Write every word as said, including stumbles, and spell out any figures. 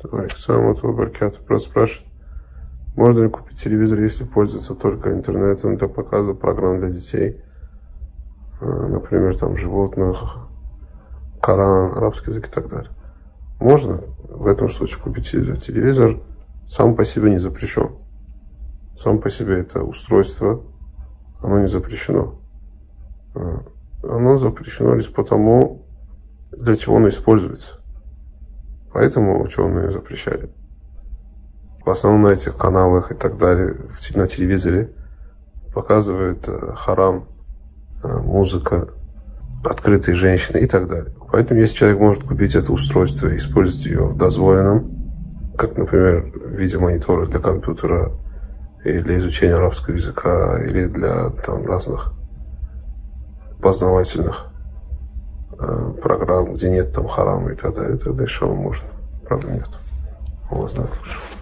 Александр Баркят просто спрашивает, можно ли купить телевизор, если пользуется только интернетом для показа программ для детей, например, там животных, Коран, арабский язык и так далее. Можно в этом случае купить телевизор. Телевизор сам по себе не запрещен. Сам по себе это устройство, оно не запрещено. Оно запрещено лишь потому, для чего оно используется. Поэтому ученые запрещали. В основном на этих каналах и так далее, на телевизоре показывают харам, музыка, открытые женщины и так далее. Поэтому если человек может купить это устройство и использовать ее в дозволенном, как, например, в виде монитора для компьютера или для изучения арабского языка, или для там, разных познавательных э, программ, где нет там харама и так далее, тогда иншалла можно. Проблем нет. Allah знает лучше.